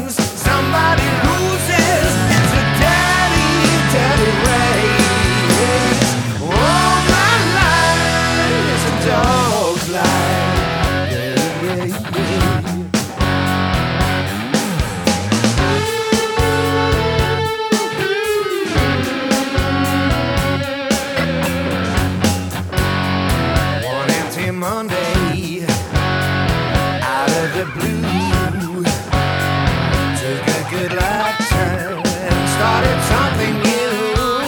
wins, somebody loses. It's a daddy, daddy race. All my life is a dog's life. Yeah, yeah, yeah. Monday, out of the blue, took a good lifetime and started something new.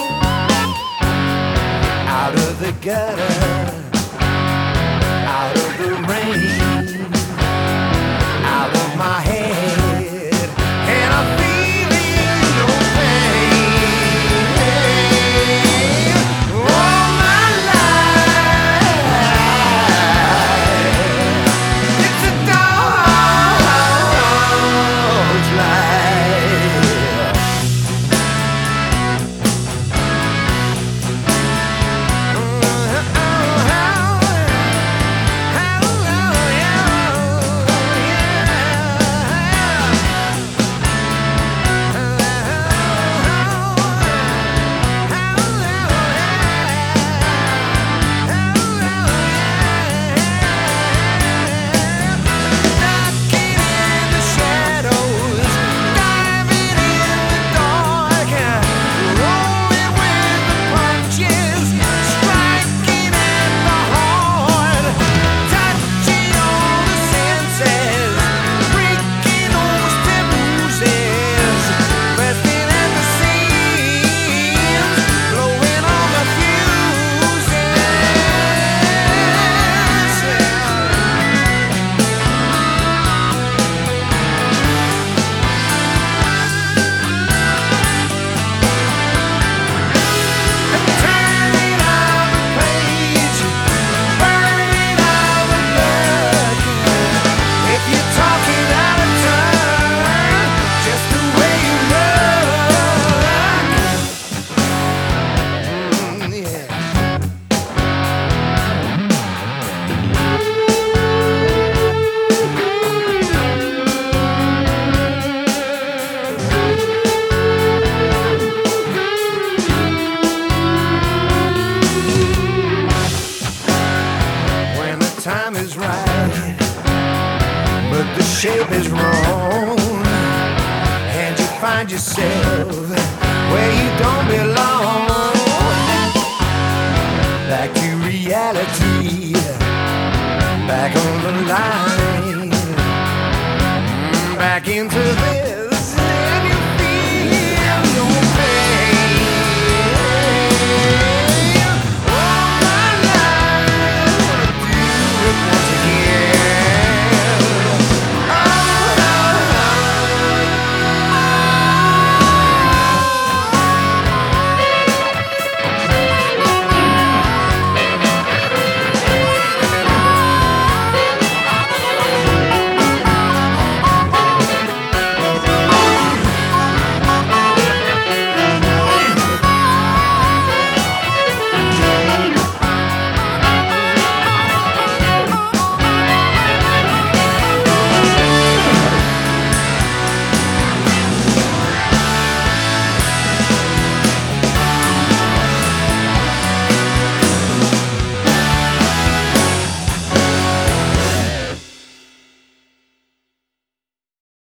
Out of the gutter, out of the rain, out of my head, and I'm feeling no pain. All my time is right, but the shape is wrong, and you find yourself where you don't belong. Back to reality, back on the line, back into the